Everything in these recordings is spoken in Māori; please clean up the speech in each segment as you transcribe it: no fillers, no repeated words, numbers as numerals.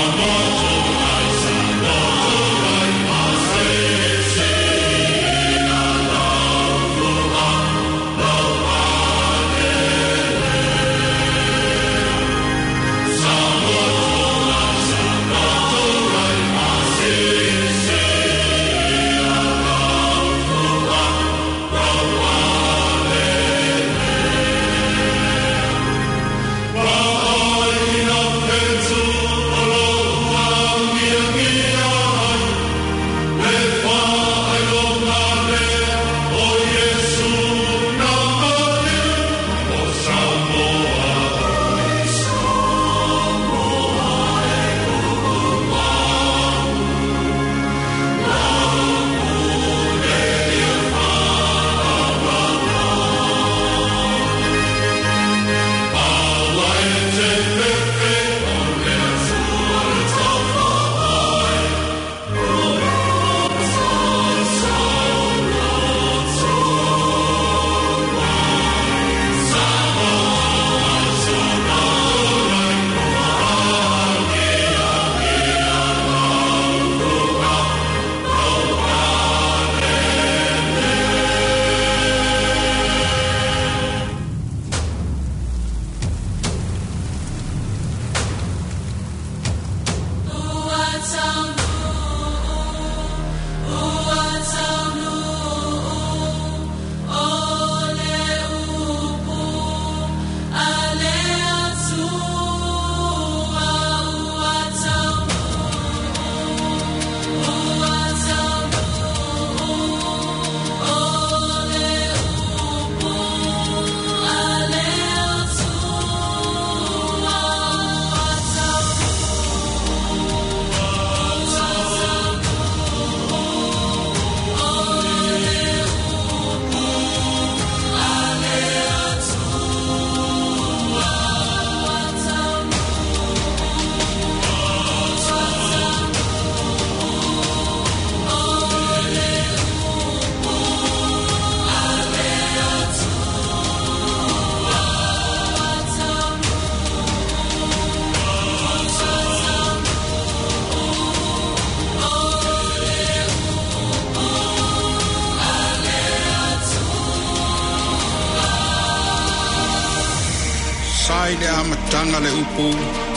Sai le amatanga le upu,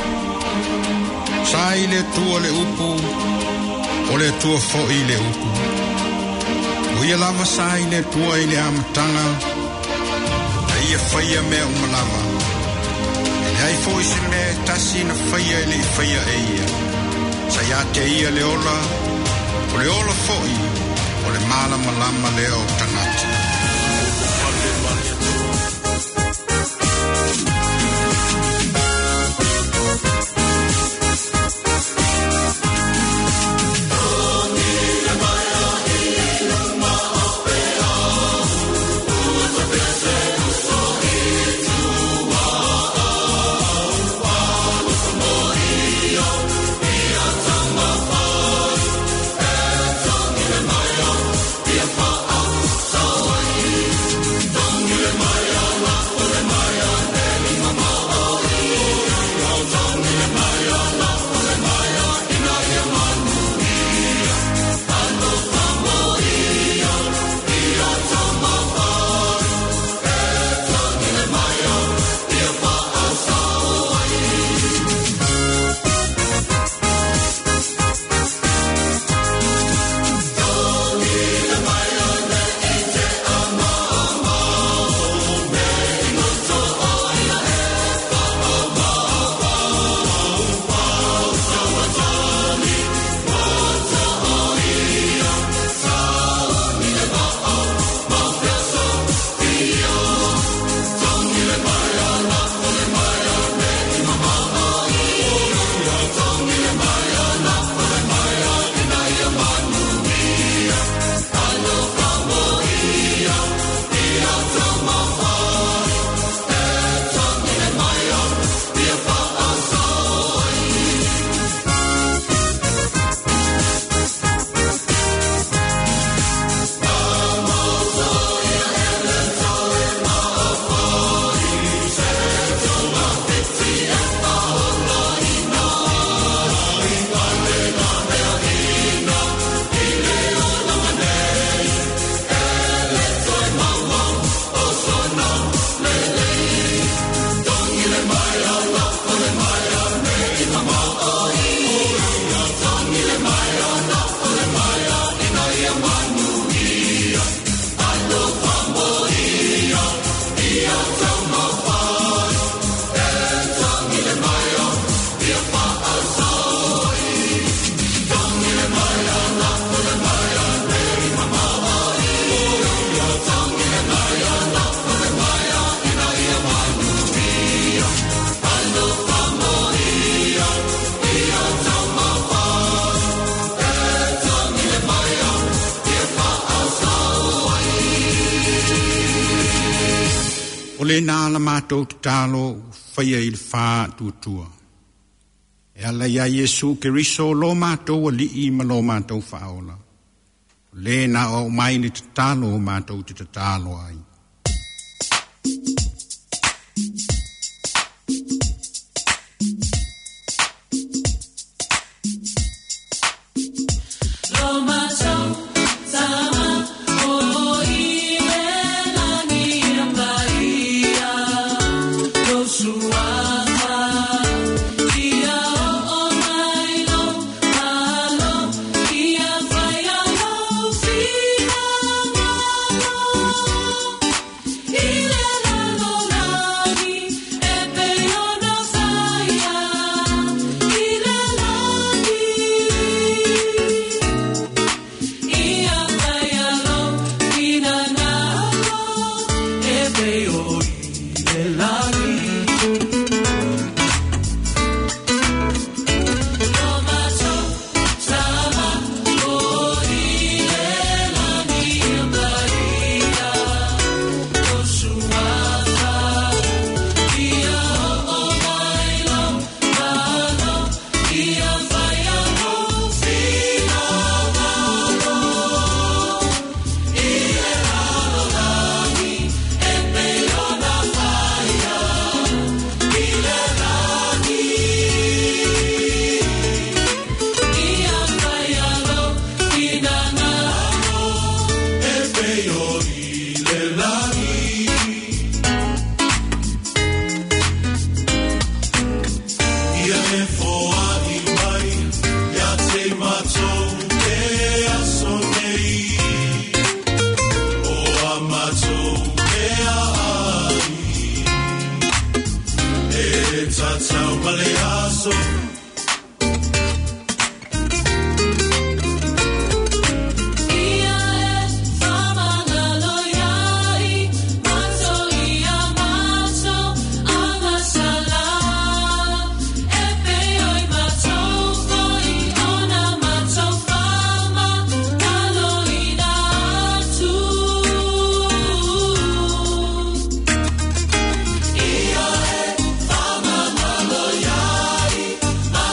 sai le tua le upu, o le tua fo'i le upu. O ia lava sai le tua i le amatanga, e ia whaia mea umalama. E ai fo'i se mea tasi na whaia le whaia e ia. Sai ate ia le ola fo'i, o le malama lama le o tangata. So le na la matou talo faia il fa tutua. E ala ia Yesu Keriso lo matou li I ma lo matou faola. Le na o mai ni talo matou te talo ai. Ia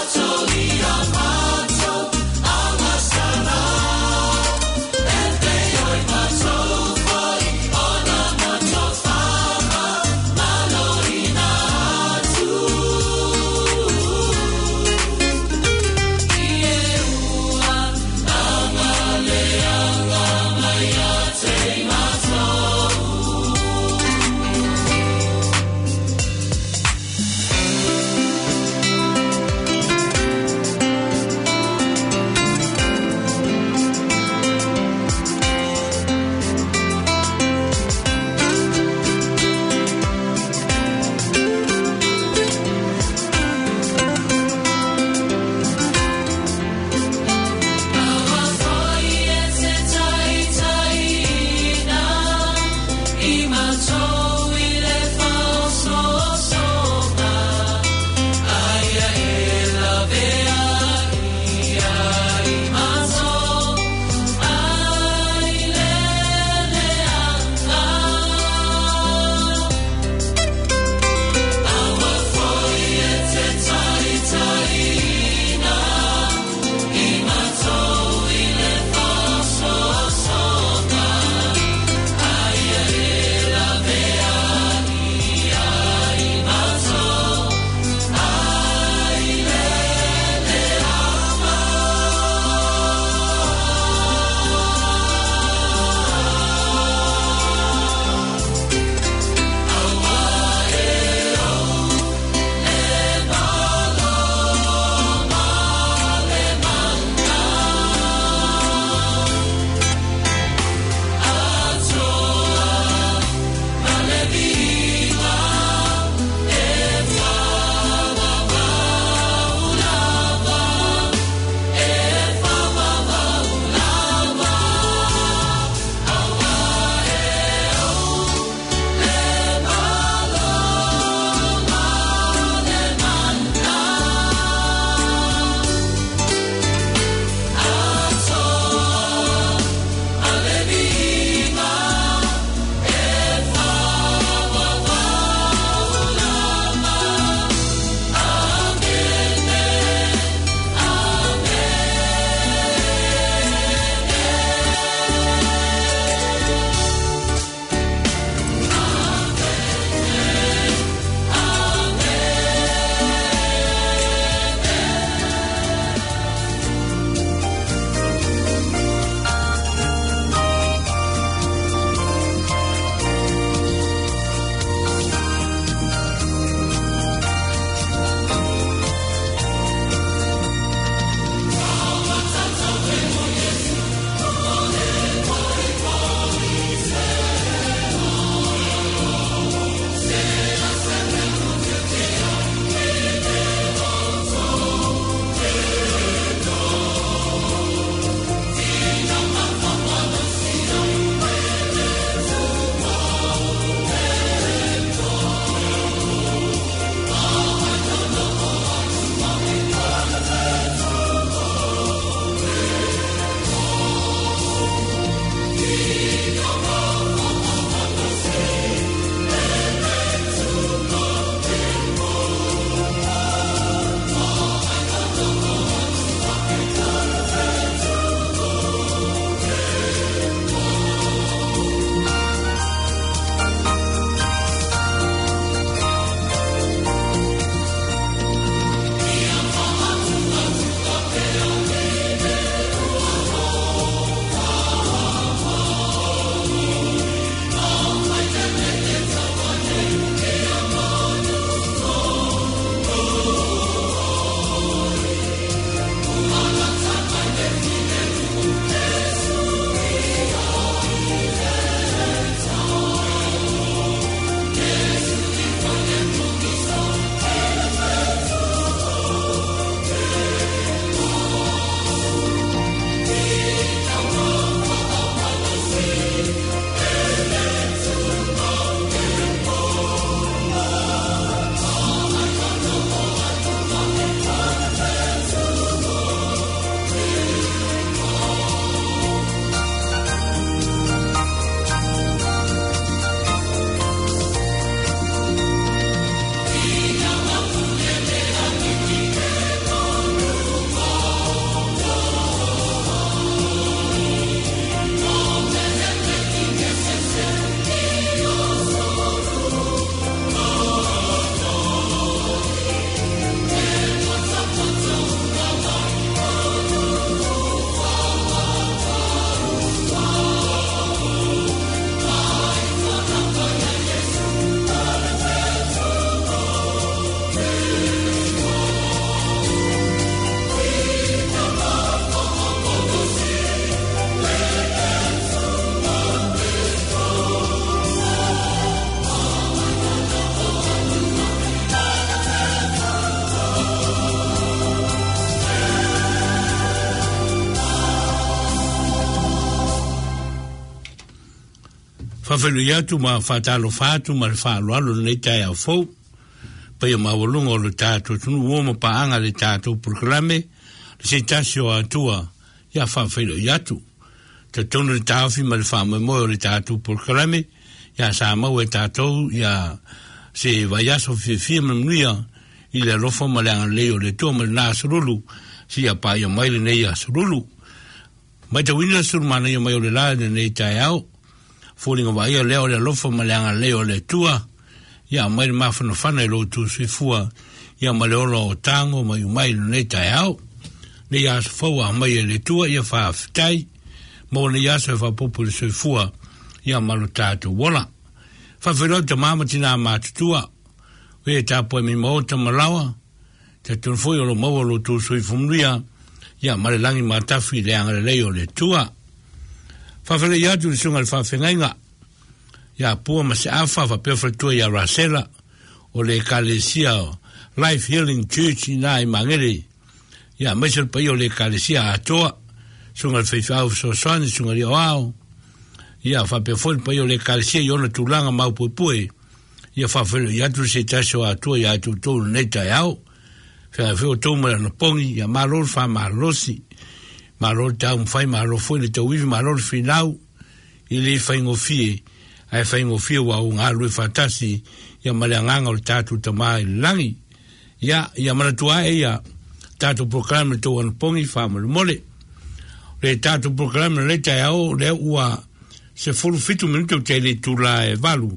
Whawhelu iatu ma whatalo whātu ma le whaaloalo nei tai au fau. Pai ma walunga o le tātou tunu uoma paanga le tātou proklame. Le se tasi o atua ia whawhelu iatu. Te tonu le tāwhi ma le whaamai o le tātou proklame. Ia sa mau e tātou ia se vaiaso fia manuia i le rofo ma le anga leo le tua ma le nā surulu. Si ia pa ia mai le nei a surulu. Mai te wina surumana ia mai o le la le nei tai au. Fōringa wa ia leo le lofa ma le anga leo le tua. Ia mai le mawhana whana i lo tu sifua. Ia ma le ora o tango mai umai le nei tai au. Nei asa whaua mai le tua ia whaafitai. Mo nei asa whapopu le sifua. Ia ma lo tātou wala. Whawhirau te mamatina mātutua. Wea tāpoi mi maota malawa. Te tunfoi o lo maua lo tu sifumria. Ia ma le langi matafi le anga leo le tua. Whawhele iatu le sunga le whawhengainga. Ia pua ma se awha whapewhatua ia Rasela o le Kalesia Life Healing Church i nā i mangere. Ia mesel pai o le Kalesia atoa. Sunga le whaiwhau sosoani sunga li o ao. Ia whapewhoi pai o le Kalesia i ona tūlanga maupupue. Ia whawhele iatu se taso atoa ia atu tōru neita e au. Whawheo tōmara na pongi ia maror wha marosi. Maror tau mwhai maror foi le tau iwi maror whinau i le whaingofie ai whaingofie wa o ngā rui whatasi ia male anganga o le tātou tamā i langi ia manatua e ia tātou proklame tau anapongi whamare mole le tātou proklame le tai au le ua se fulu fitu minuto te le tūla e valu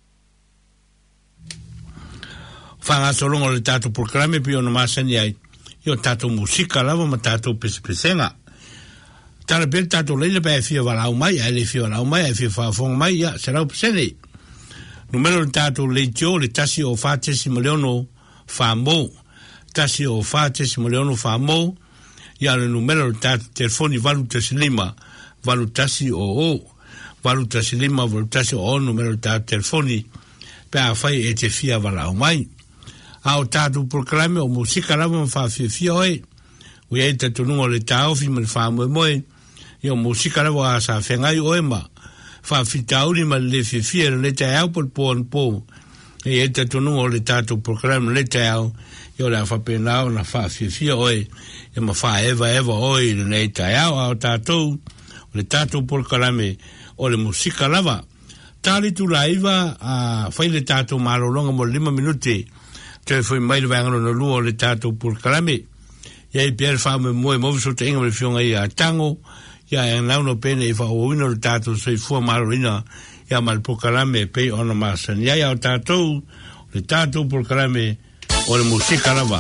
whangasolongo le tātou proklame pio na masani ai io tātou musika lava ma tātou pesepesenga Tara pere tātou leile pa e fia walau mai, e le fia walau mai, e fia whaafonga mai, ia, se rau pasene. Numero le tātou leitio, le tasi o whātesi ma leono whaamou. Tasi o whātesi ma leono whaamou, ia le numero le tātou telefoni valu tasi lima, valu tasi o o. Valu tasi lima, valu tasi o o, numero le tātou telefoni, pe a whai e te fia walau mai. A o tātou proklame o musika lava ma whaafia fia oe. Ui e te tunungo le tāofi ma le whaamoe moe, i o musika rawa a sa whengai o ema, whaafitauri ma le whiwhia le te au por pōn pō, e te tunungo le tātou program le te au, i o le whapenao na whaafia oe, e ma wha eva oe le te au au tātou, o le tātou program o le musika rawa. Tāli tu raiva a whai le tātou marolonga mo 5 minute, te whai mai le wangano na lua o le tātou program ia i pere whaame moe moviso te inga me fionga i a tango, ia e nauno pene i whaoina le tātou sei fua marorina, ia mal pokalame pei ona masan. Ia o tātou, le tātou pokalame o le musika rawa.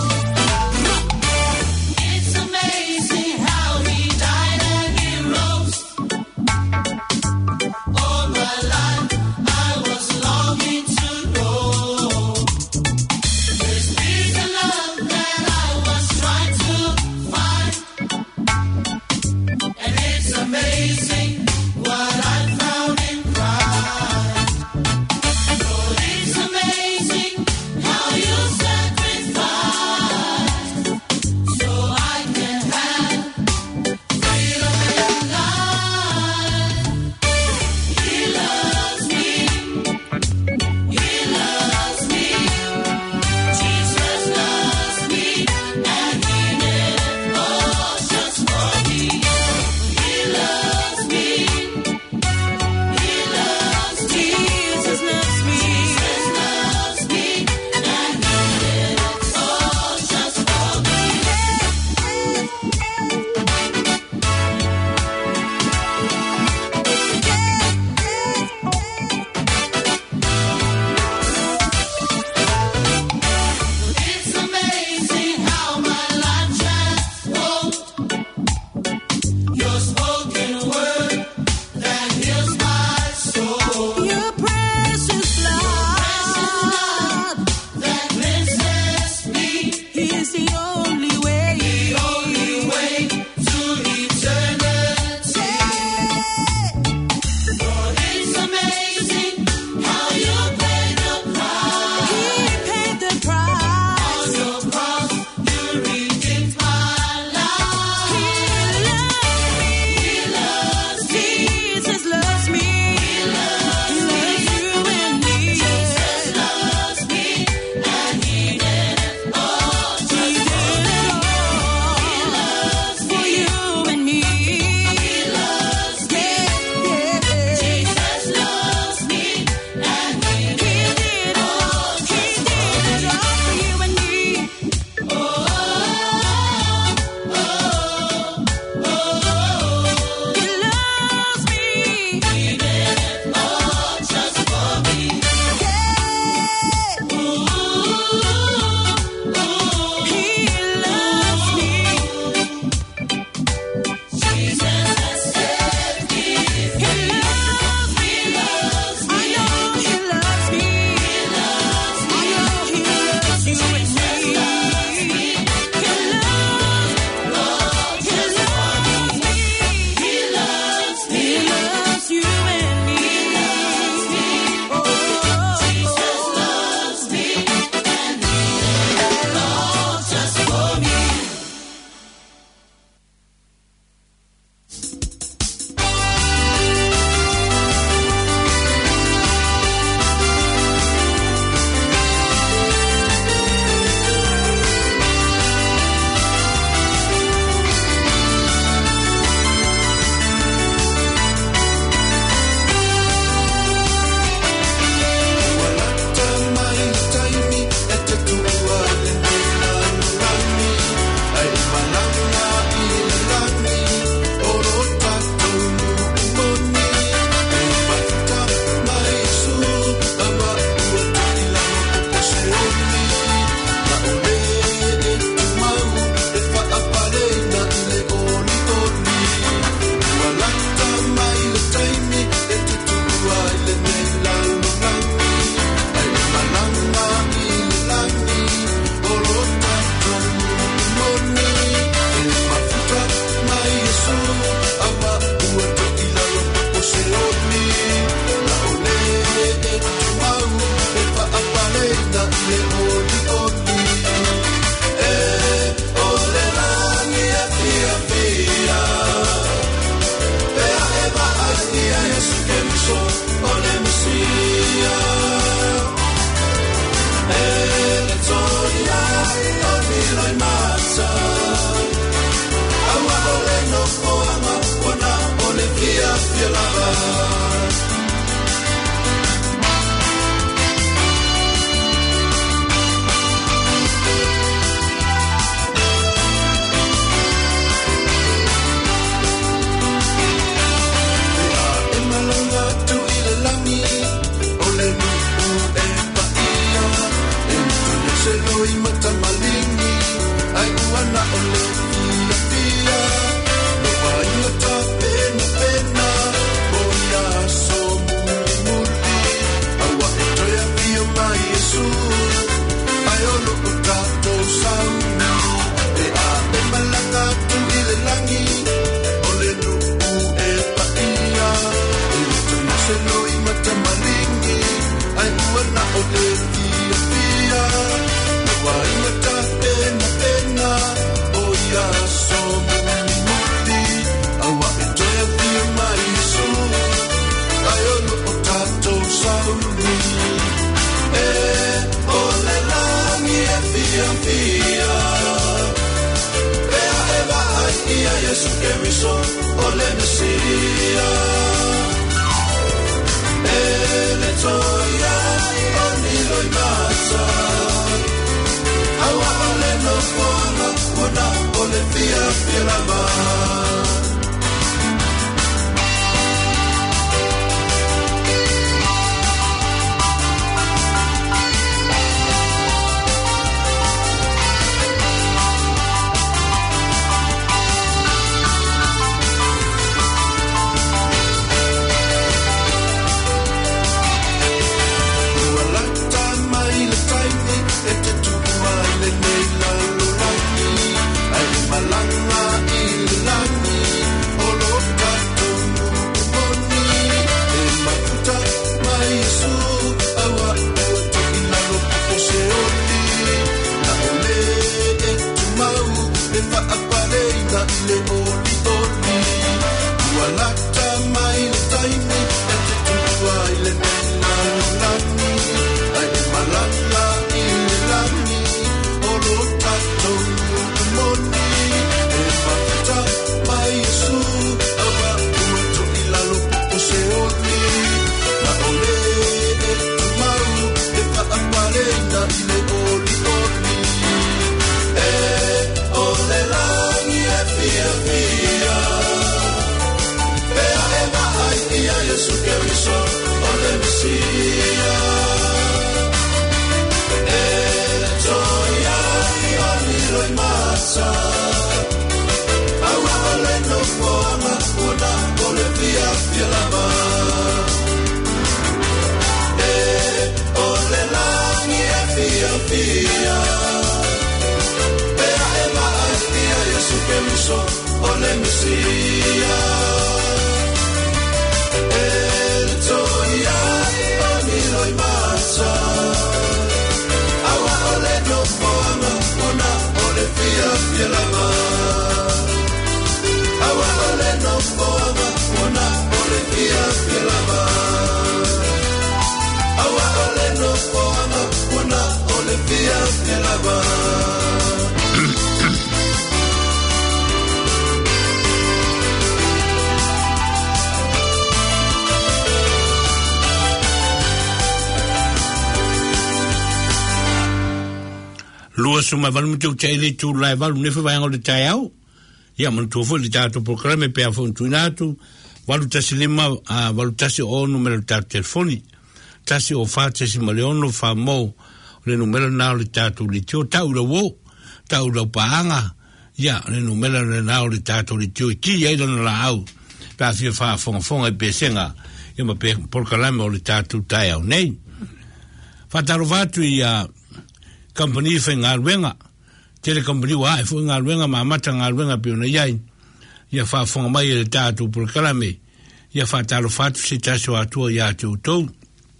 It's amazing how he died a hero's fia lava. Seloi mata malingi ai uana ole fia fia no vai mata pena pena boia so muli muli awa etoia fia mai Yesu ai ono utato sauna e a e malanga tu ile langi ole no e paia e tona seloi mata malingi ai uana ole fia fia vai mata pena pena oia so muli muli awa etoia fia mai Yesu ai ono utato sauni e ole langi e fia fia ea e vai ia Yesu che mi so ole Mesia e le toia oni lo imazza awa ole no fona ona ole fia fia lava. Ole Mesia el toia oni lo imazza awa ole no fona ona ole fia fia lava awa ole no fona ona ole fia fia lava awa ole no fona ona ole fia fia lava. Lua suma valu mteu chaile tu lai valu nefe vai ngol tai au ia man tu fo li tato programa pe a fon tuinatu valu tasi lima valu tasi o numero ta telefoni tasi o fa tasi maleono fa mo le numero na li tato li tio tau la wo tau la paanga ia le numero na li tato li tio ki ia don la au pa fi fa fon e pesenga ia ma pe programa o li tato tai au nei fa taro vatu ia company fe ngalwenga tele company wa fe ngalwenga ma mata ngalwenga pe na yai ya fa fonga mai le tatu por kalame ya fa talo fatu se taso atu ya tuto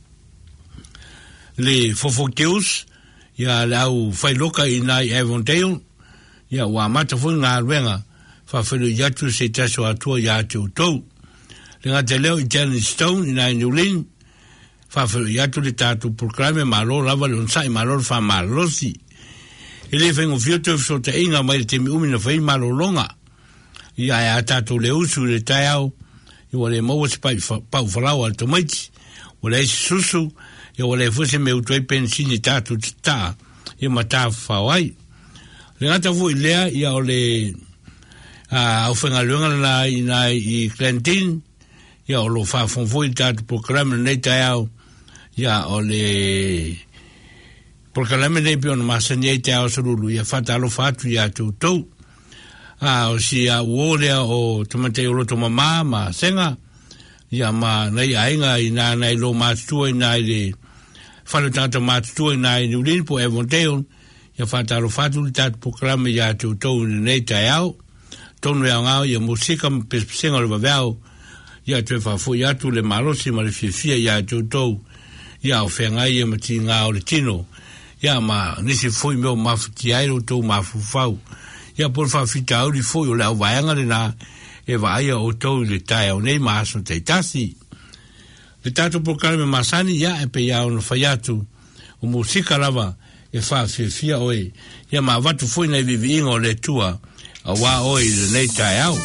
le fofokeus ya lau fai loka ina Avondale ya wa mata fo ngalwenga fa fe le ya tu se taso atu ya tuto le ngatele Janet Stone ina Newlin fa ya tu le tatu por kalame malo lava le sai malo fa malosi ele vengo fiuto so te inga mai te mi umina fai malo longa ia ya tatu le usu le taiao i wale maua se pau whalau al tomaiti, wale eisi susu, i wale fuse me utuai pensini tātu tita, i mata whawai. Le ngata fu i lea, i a ole au whenga luenga i Clantin, i a olo whawhonfo i tātu program nei tai au, i a ole program nei piona masani ei tai au sarulu, i a whata alo whatu i a tūtou, o si a uolea o tamate o loto mama ma senga ia ma nei ainga i na nei lo matua i nai le falo tata matua i nai ni po Evondale ia fata lo fatu tat program ia tu nei tai au tonu ia ngau ia musika pesenga lo vavao ia te fa fu ia tu le malosi ma le fifia ia tu ia o fenga ia mati ngau le tino ia ma nisi foi meu mafuti ai lo tu mafufau ia por fa fita uri foi o la vaanga le na e vai o to le tai o nei maso te tasi le tato programa masani ia e pe ia o faiatu o musika lava e fa fia oi ia ma vatu foi na vivi o le tua a wa oi le nei tai au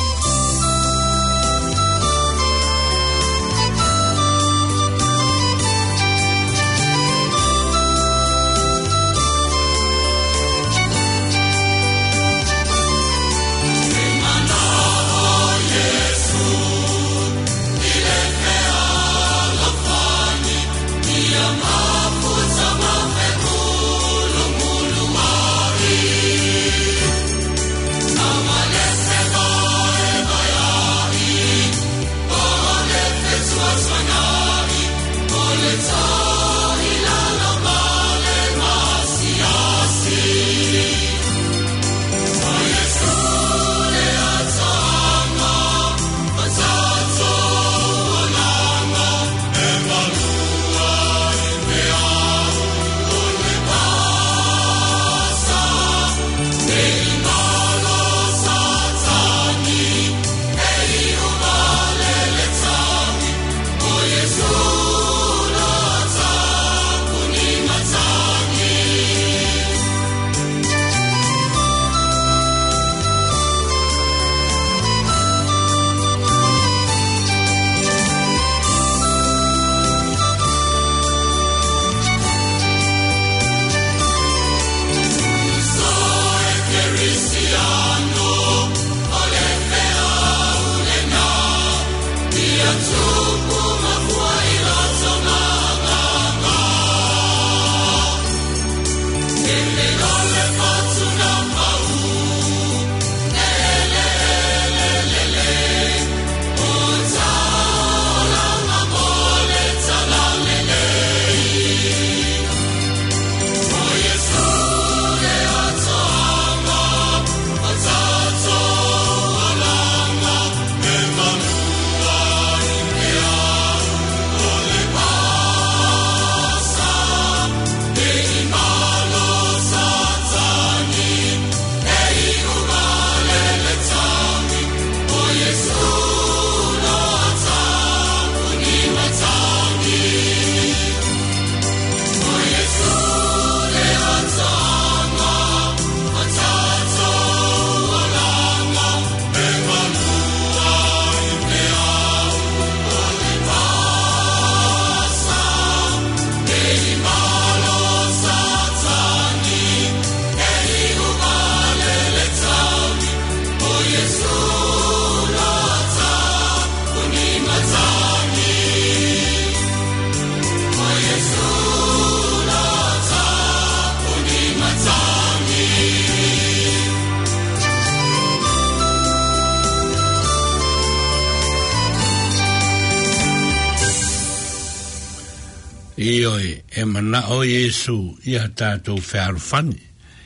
Ioi, e mana o Yesu ia tātou whaarufani.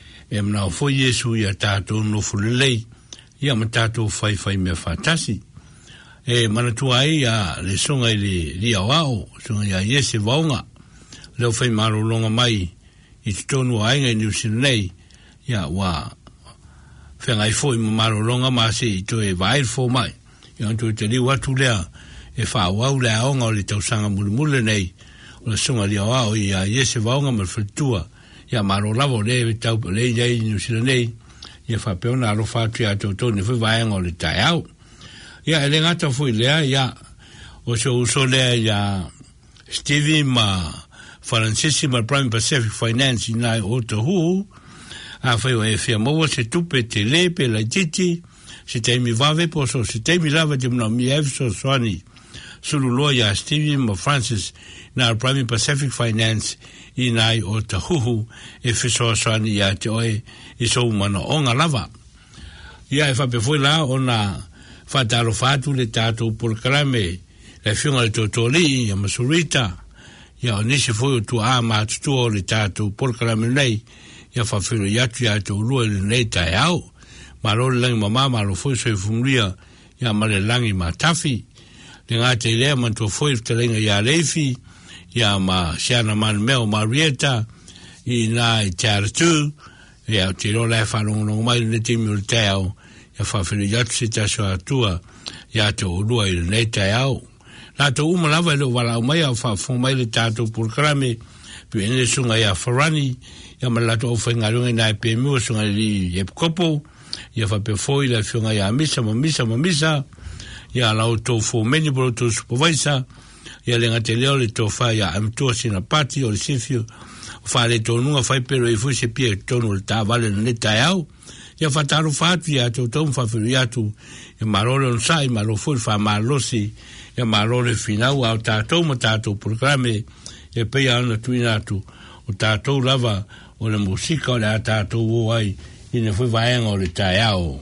E mana o fo Yesu ia tātou nofulelei, ia ma tātou whai mea whātasi. E mana tua ai a le songa i le ria wao, songa ia Yese Vaunga, leo whai maro longa mai, i te tonu ainga i Niusinei, ia wā whengai fo i maro longa maase i to e vair fo mai, ia anto te liu atu lea, e whāwau lea onga o le tausanga mule nei, o la sunga lia wao i a Yese Vaunga ma whatua ia maro lavo le tau le iei Niusinei ia whapeona alo whātua a tōtoni whi vaenga o le tai au ia ele ngata foi lea ia o so lea ia Stevie ma Francis ma Prime Pacific Finance na Otahu a foi o fia mo se tupe tele pe la titi se te mi vave po so se te mi lava de no mi so soni sulu loya Stevie ma Francis na Prime Pacific Finance inai Otahu e fiso soni ya te oi i so mana onga lava ia e fa pe foi la ona fatalo fatu le tato por crame la fiona le totoli ya masurita ya nisi foi tu ama tu le tato por crame nei ya fa filo ya tu lu le nei tai au ma lo lang mama ma lo foi so fungia ya ma le langi ma tafi le ngate le man to foi te lenga ya lefi ya ma siana man meo marieta i na chartu ya tiro la fa no mai le timi le tao ya fa filo ya tu ta so atua ya to lu le nei tai au la to lava le wala mai fa fo mai le tato por crame pe ne sunga ya farani ya mala to fenga lo na pe mo sunga li ye kopo ya fa pe foi la sunga ya misa ya la to fo meni bro to supervisor ya le ngateleo le to fa ya am to sina party o le sifio fa le to nunga fa pero e fu se pie to no ta vale ne tao ya fa taro fa ya to fa ya tu e marolo sai malo fu fa malosi ya malore final au tatou programe e pe ana tuinatu o tatou lava o le musika o le tatou ai ine foi vaenga o le taiao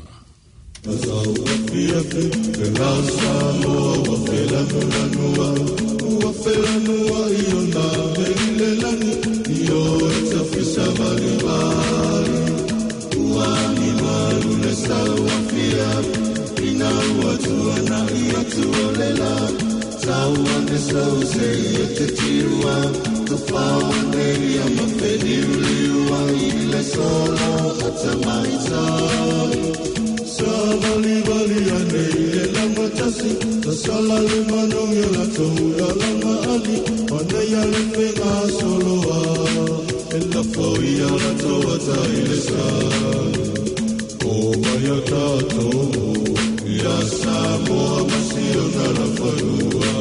Tawane so say te tirua to faune ya mafeliwa ile solo atamaita sabali bali ane la matasi to sala le manong la to la mali ane ya le pega solo la foia la to ata ile sa o vaya tato ya samo masio na la falua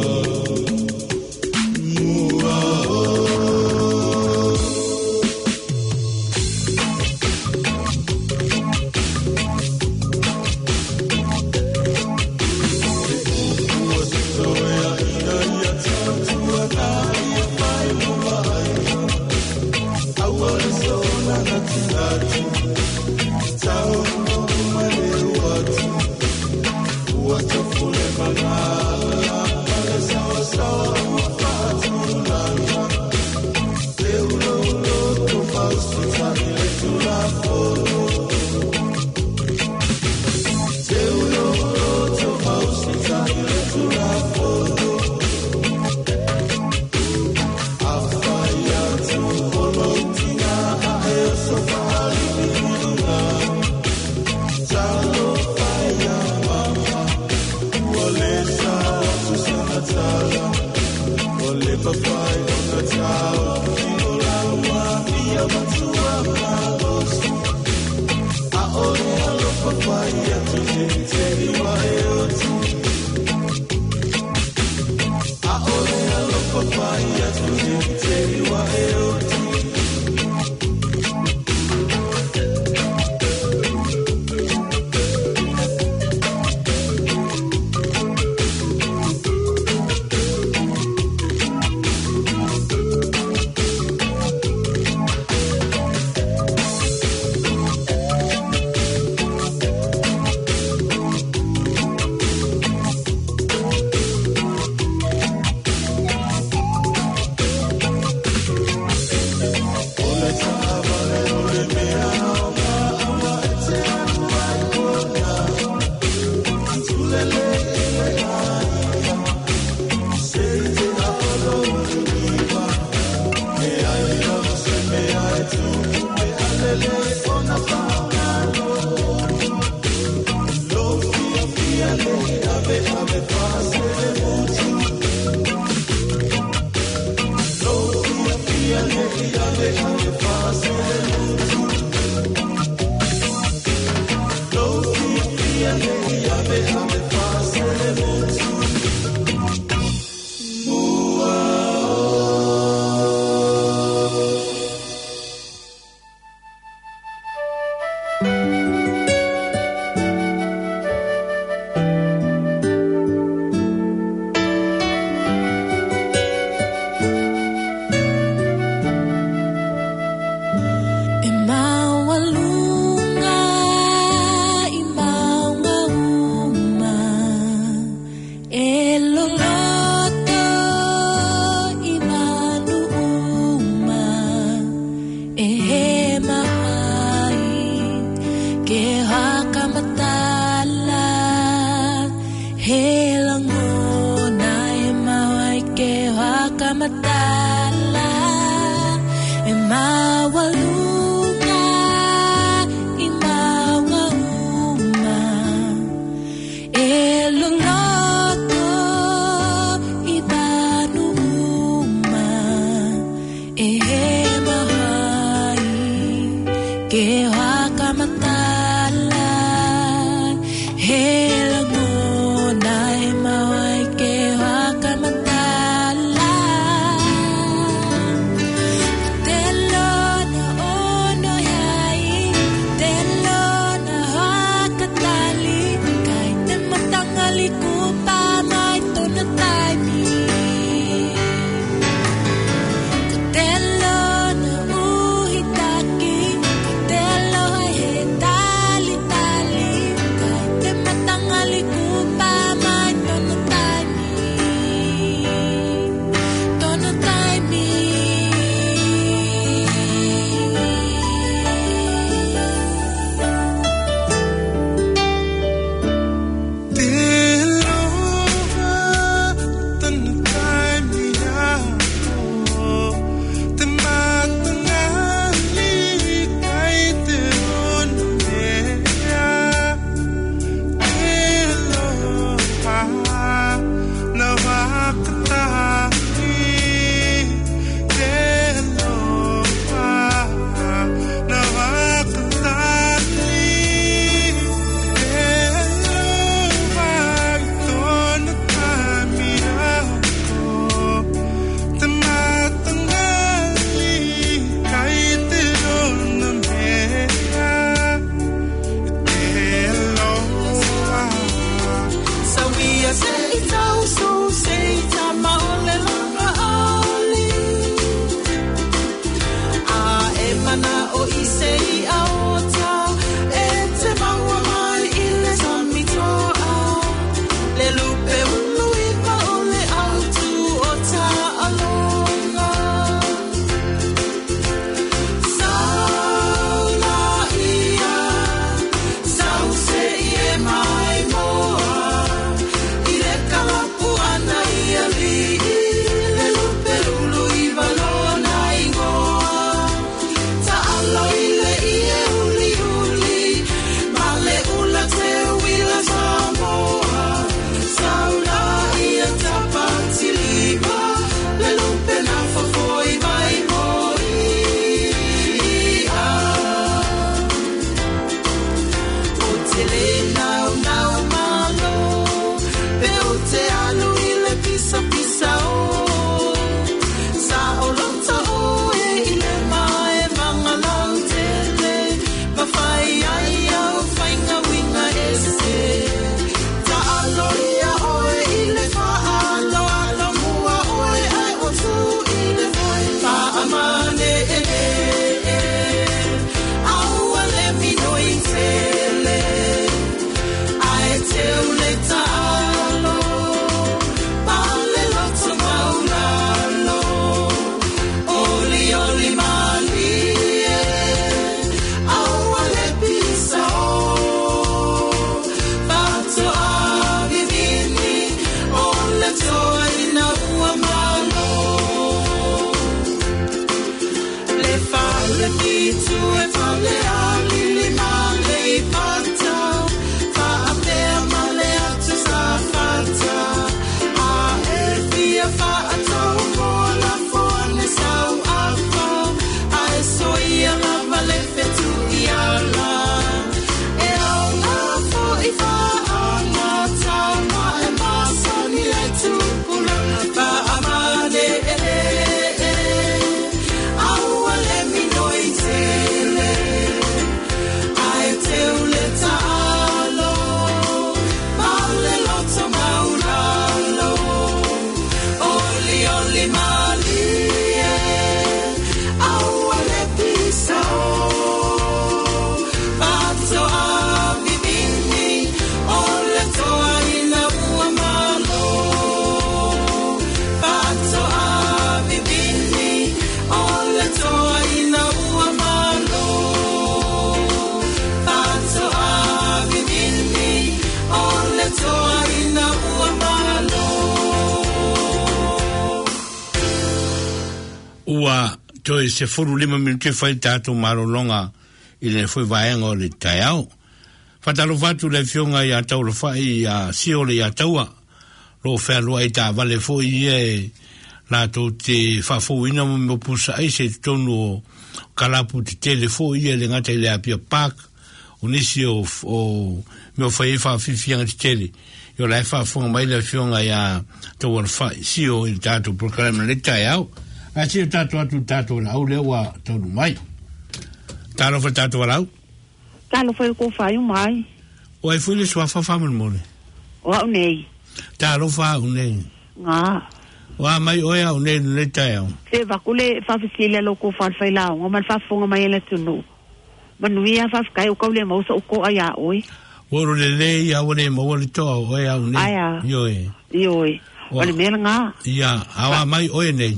ua toi se 45 minuti fai tātou marolonga i le fui vaenga o le taiao. Fatalo fatu le fionga i a tau le fai a siole i a taua. Lo fea lua i tā vale fui e lātou te whafouina mo pusa ai se tonu o kalapu te tele fui e le ngata i le apia pak. O nisi o meo fai e whawhiwhianga te tele. Yo lai whafonga mai le fionga i a tau al fai sio i tātou proklama le taiao. A si tātou atu tātou lau leo wa taunu mai. Tālo fa tātou lau? Tālo fa ko whai mai. O ai fwile sua whawhaman mone? O au nei. Tālo fa au nei? Ngā. O a mai oe au nei le taiao? Se wakule whawhisile lo ko whawhai lau. O man whafonga mai ele tunu. Manuia whawhkai o kaule mausa o ko ai a oi. Oro le lei a wane maua le toa oe au nei? Aia. Ioe. Ioe. O le mea ngā. Ia, awa mai oe nei?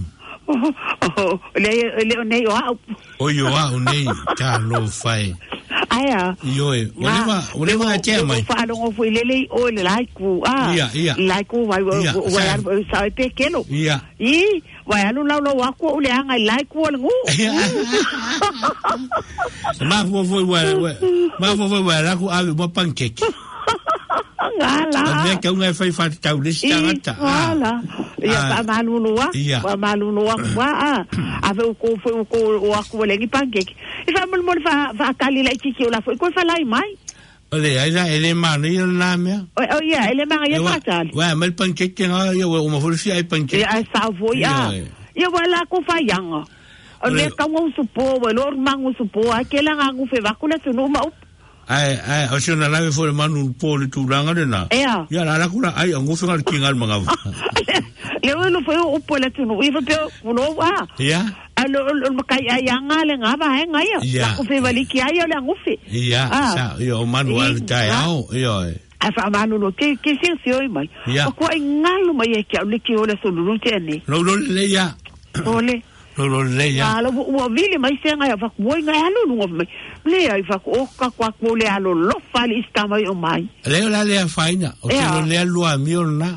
Le o nei o au. O yo au nei, tālo fai. Aia. Ioe. O le wa tea mai? O whaalongo fui lele o le laiku. Ia. Laiku wai sa e pekelo. Ia. I, wai anu lau wako o le anga i laiku o le ngu. Ma fo wa la ku ave mo pancake. Ngala. Ave ka unga fai fa tau lesi tangata. Ngala. Ia pa malunua. Wa malunua wa ave ko o aku le ngi pancake. Ifa mo fa kali la tiki o la foi ko fa lai mai. Ole ai la ele mani la mea. O ia, ele manga ia fatal. Wa mal pancake nga ia o mo fo ai pancake. Ia sa voi ia wala ko fa yanga. O le ka mo supo, o lor mangu supo, akela nga ngu fe vakula tunu ma up. Ai, o se na lave fo le manu po le tulanga de na. Ia la kula ai ngu fe ngal kingal manga. Le o lo foi o po le tunu, ifa pe no wa. Ia. Alo makai ayanga le nga ba nga ia. Ko fe vali ki ai le ngu fe. Ia, sa yo manual taiao, ia. Afa manu no ke sio mai. Ko ai ngalo mai e ke le ki o le sulu tene. Lo le ia. Ole. Lo le ia. Alo o vile mai se nga fa ko nga alo no mai. Le ai fa ko ko le alo lo fali sta mai o mai. Le la le faina, o se lo le lo a mio na.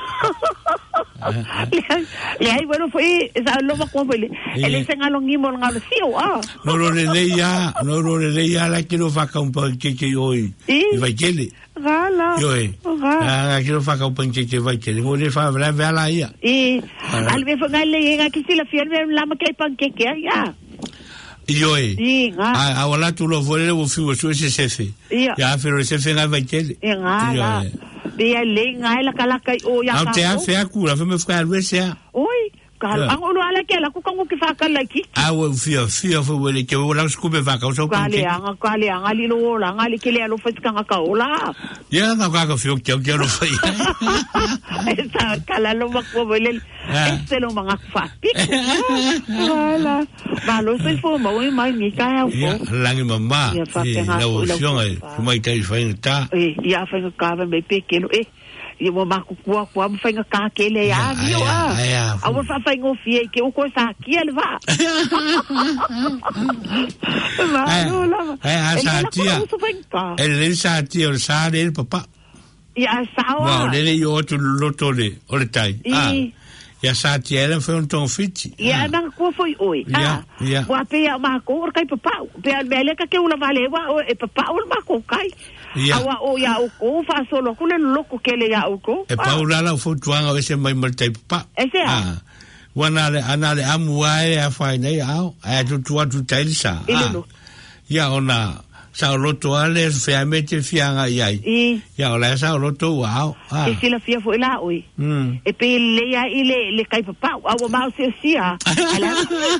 Le ai bueno foi esa lo va ko vele. Ele se ngalo ngimo ngalo sio No lo le ia la que lo fa ka un po que hoy. Y va kele. Gala. Ioe. Quiero fa un panche vai che vuole fa brava la ia. Alve fa galle nga ki sila fiel la ma kai panche ya. Ioe. A wala tu lo vuole o fiu su ese sefe. Ya pero ese fe nga vai che. Ioe. Ia le nga la kala kai o ya. Au te a fe a cura, fe me fa alwe se. Oi. Kala angolo ala ke la ku kango ki fa kala ki. O fia fo wele ke wala skube va ka so panche. Kale anga li lo la anga li ke le lo fa ka ka ola. Ya na ka fio ke lo fa. Esa kala lo ma ko wele. Este lo mga fa. Wala. Ba lo se fo ma oi mai ni ka ya fo. Langi mama. La opción ai, mai tai fa ta. Ya fa ka va me pekelo ia mo maku kua mo fainga ka kele ya vio a mo fa fainga fie ke o ko sa kiel va sa tia ele sa tia o sa le papa ia sa wa le yo tu lotole o le tai ia sa tia ele foi un ton fiti ia na ko foi oi wa pe ma ko kai papa pe mele ka ke una vale wa e papa o ma ko kai awa o ya o ko fa solo ko le loko ke le ya o ko e paula la fo tuanga ese mai mal tai pa ese wana le anale amuai a fa nei au a tu tai sa ya ona sa loto ale feamente fianga ia ya ola sa loto wow e sila fia fo la oi e pe le ya ile le kai papa awa ma se sia ala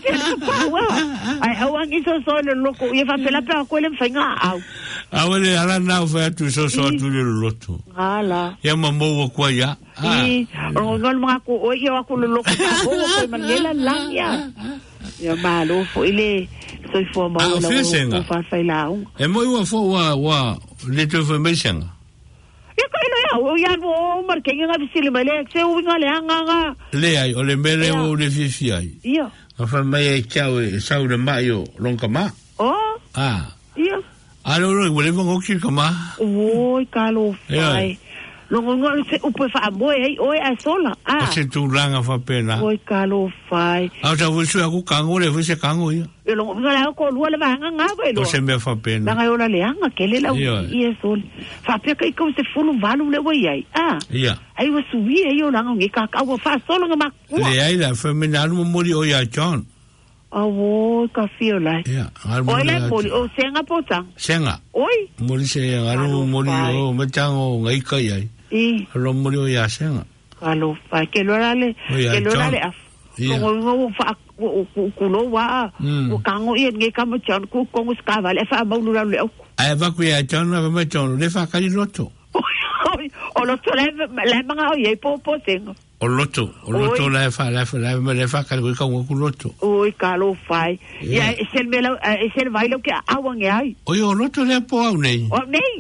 ai awan iso so le loko ye fa pela pa ko le fainga au awale ala na fa tu so tu le loto ala ya mambo ko ya o ngol mga ko o yo ako le loko ko ko manela lang ya malo fo ile soy fo ma la ko fa failao e mo wa fo wa le to information ya ko ya o ya bo marke nga bisile male se u ngale nga le ai o le mele o le fifi ai ya fa mai chao e sau de mayo longa ma ya alo lo vuole mo ki kama oi kalo fai Longo se upo fa moe ai oi a sola. O se tu langa fa pena. Oi kalo fai. Au ta vusu aku kango le vusu kango ia. E longo ngala ko lua le vanga ngava e lo. O se me fa pena. Langa ola le anga ke le la ia sol. Fa pe kai ko se fulu valu le wai ai. Ia. Ai wa suwi ai o langa ngi ka wa fa solo nga makua. Le ai la fa me na mo mori o ia John. Awo ka feel like. Ia. Oi le mori o senga potang. Senga. Oi. Mori se ngaru mori o metango ngai kai ai. Lo mori o ia senga. Alo fa ke lo rale af. Ngo fa ku no wa. O kango i nge ka mo chan ku ko ska va le fa ma lu le. Ai va ku ia chan na me chan le fa ka li loto. O loto le manga o ye po tengo. O loto le fa ka ku loto. Oi kalo fai. Ya es el baile que awan ai. Oi o loto le po au nei. O nei.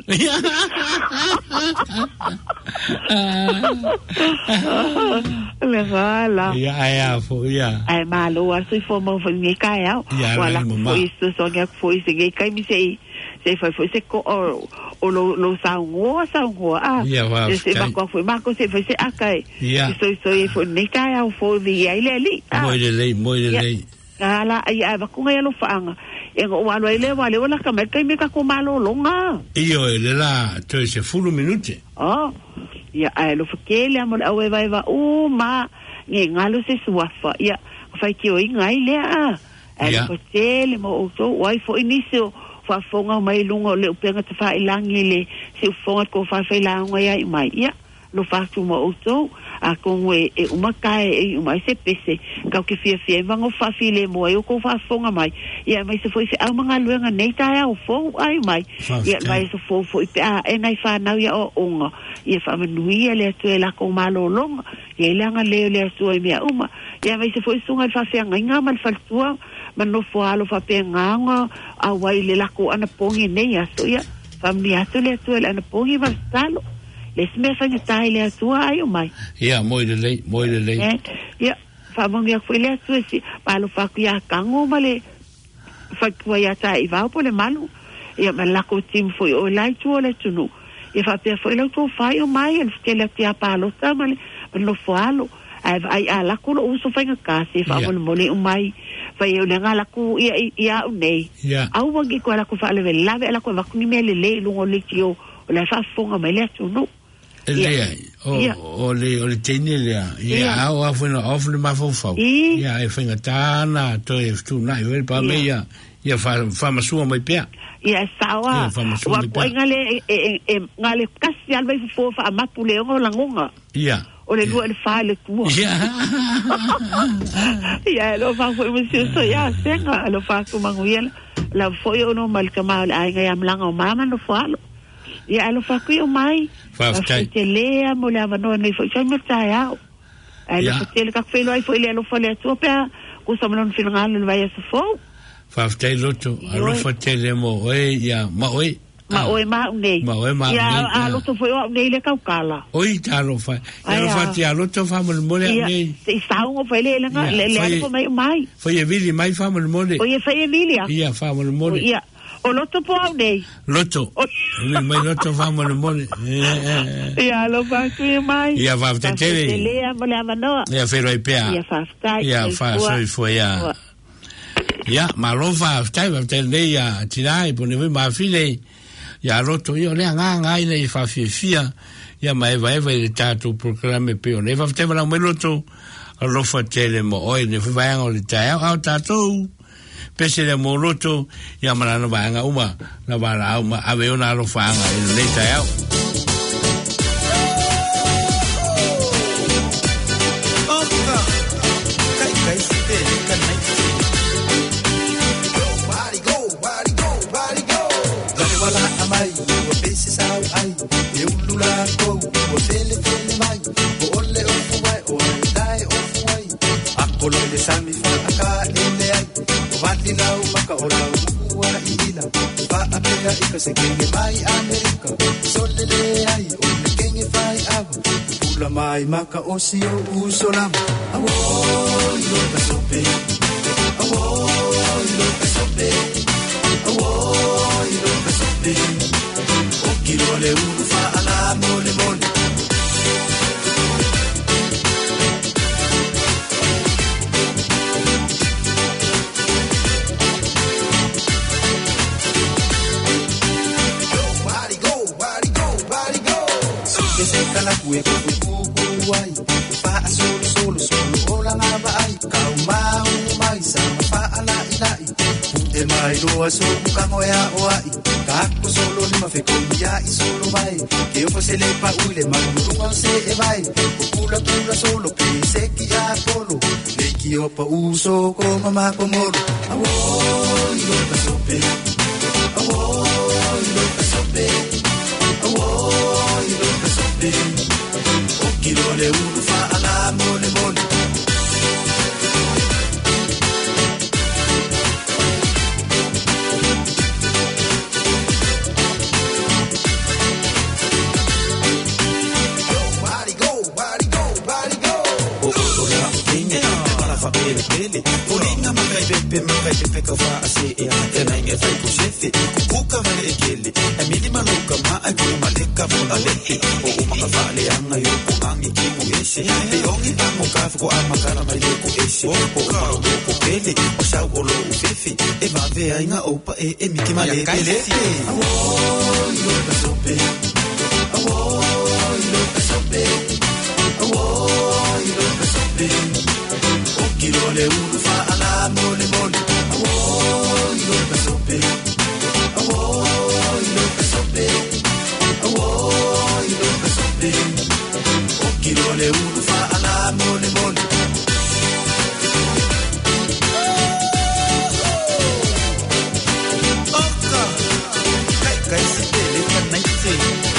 Le gala. Ya fo ya. Ai malo a sui fo mo ngi kai au. Wala foi isso so ngi foi se ngi kai mi sei. Se foi se ko o lo sango se va ko foi ma ko se foi se akai so e foi nei kai au foi vi ai le moi de lei ala ai va ko ngai lo fanga e go wa le wala ka me kai me ka ko malo longa io le la to se fulu minute ya ai lo fakele amo au vai va ma ngi ngalo se suafa ya fai ki o ngai le ai ko tele mo o so wai fo inicio fa fonga mai lungo le penga te fa ilangi le se fonga ko fa langa ya mai ya lo fa tu mo auto a con e uma kai e uma se pese ka ke fia vango fa file mo e ko fa fonga mai ya mai se foi se au manga luenga nei ta ya o fo ai mai ya mai se fo pe e nai fa na ya o onga ya fa manui le tu la ko malo long ya langa le tu e mia uma ya mai se foi sunga fa fia nga mal fa tua mano foalo fa penganga a wai le lako ana pongi nei aso ya fammi aso le aso ana pongi va stalo les me fa ngai le aso ai o mai ya moi de lei ya fa mongi a foi le aso si palo fa ku ya kango male fa ku ya tai va po le malu ya ma lako tim foi o lai tu le tunu ya fa pe foi le tu fa o mai el ke le tia palo ta male no foalo ai ala ku lo uso fa ngai si fa mo le o mai fai o lenga la ku ia nei au wangi ko la ku fa le lave la ku va ku ni mele le lungo le tio o la fa fonga mai le tu no o le tene le ia au afu no afu ma fo fo ia e finga tana to e tu na e pa me ia fa ma su mai pea ia sawa wa ko ngale ngale kasi alba fo fa ma pu le ngo la ngonga ia o le lua le fa le tua ya lo fa foi monsieur so ya senga lo fa ku manguela la foi o no mal kama ai ga am langa o mama no falo ya lo fa ku o mai fa te le mo la no nei foi sai meta ya ai lo te le ka felo ai foi le lo fa le tua pe ku so non final le vai se fo fa te loto a lo fa te le mo ya ma ma nei ya a lo to foi o nei le kaukala oi ta lo fa ti a lo to fa mo nei se sa un foi le mai foi e vili mai fa mo le oi foi Emilia ia fa mo le ia o lo to po nei loto mai loto fa mo le ia lo fa ku mai ia va te le mo le mano ia fero ipea ia fa so foi ia ma lo fa stai va te le ia tirai po ne ma file ya roto io le nga ile fa fia ya mai vai le tato programme pe ne va te la meloto lo fa tele mo oi ne va ngo le ta au tato pese le mo roto ya mala no va nga uma la va la uma ave una lo fa nga le ta Sami fa aka ele ai vati lau maka ola wa ila fa apela ikase kenge mai America solele ai o kenge fai ava pula mai maka osio usola awo yo kasope awo yo kasope awo yo kasope o kilo le ufa ala mole mole mai loa so kango ya oai kako solo ni mafeko ya isolo vai que eu fosse le pa ule magurunga se e vai kula solo pe se ki ya polo le ki opa uso ko mama ko moro awo yo pasope awo yo pasope awo yo pasope o kilo le ufa ala mole mole Olinga makai pepe ka fa ase e tena inge fai ku sefe kuka vai e kele e mini maluka ma ai ku maleka mo aleke o maka fa le anga yo ku angi ki ku ese e ongi pa mo ka ko amakara mai le ku ese o ko pele o sa o lo fefe e va ve ainga opa e miki male kele awo yo ka sope awo yo ka sope awo yo ka sope kilo le ufa ala mole mole awo yo pasope awo yo pasope awo yo pasope o kilo le ufa ala mole mole oka kai se le kanaite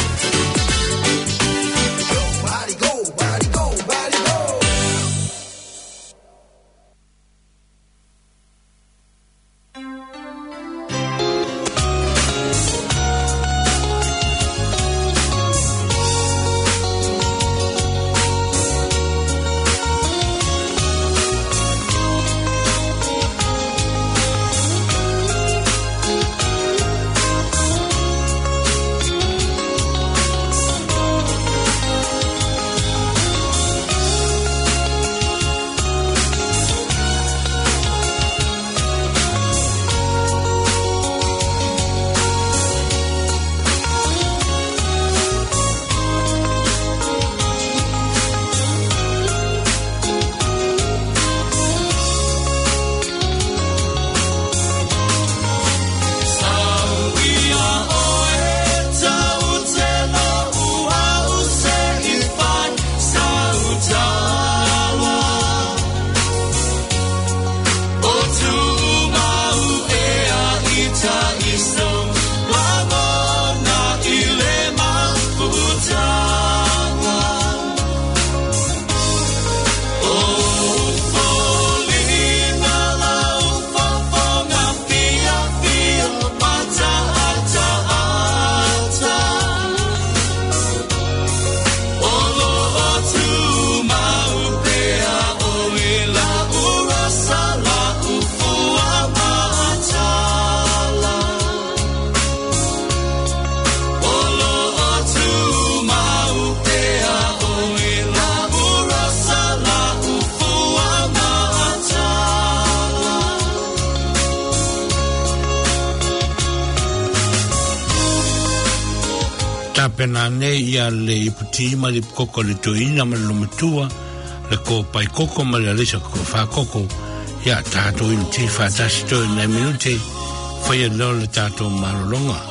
Pena ne ia le iputi ma le koko le toina ma le matua le ko pai koko ma le lesa ko fa koko ia tato in ti fa tasto na minute fa ia lo le tato malonga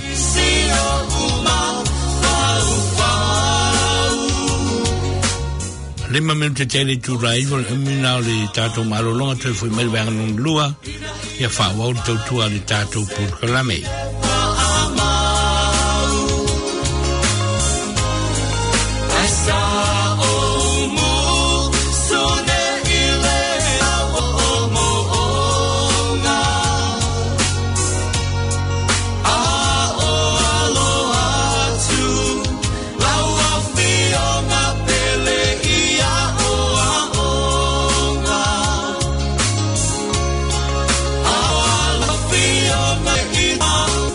le momento tele tu rival mina le tato malonga tu foi mel bang non lua ia fa wa tu le tato por kalame Oh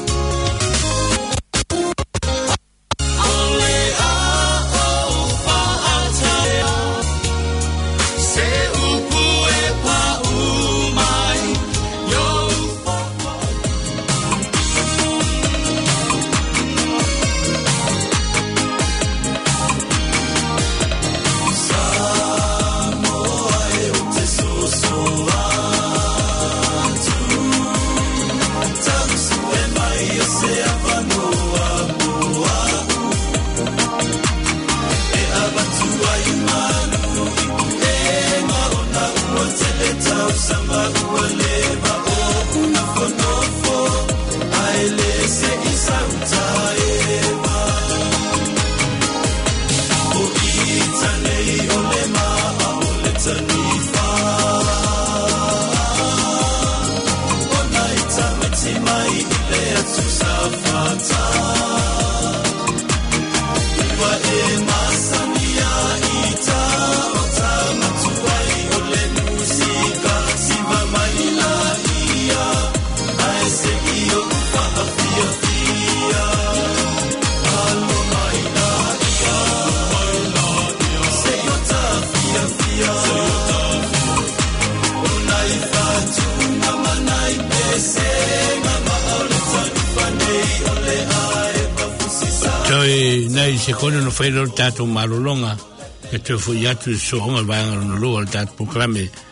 nei se kone no whaero tato marolonga, e te fui atu so onga vaanga no lua tato programe,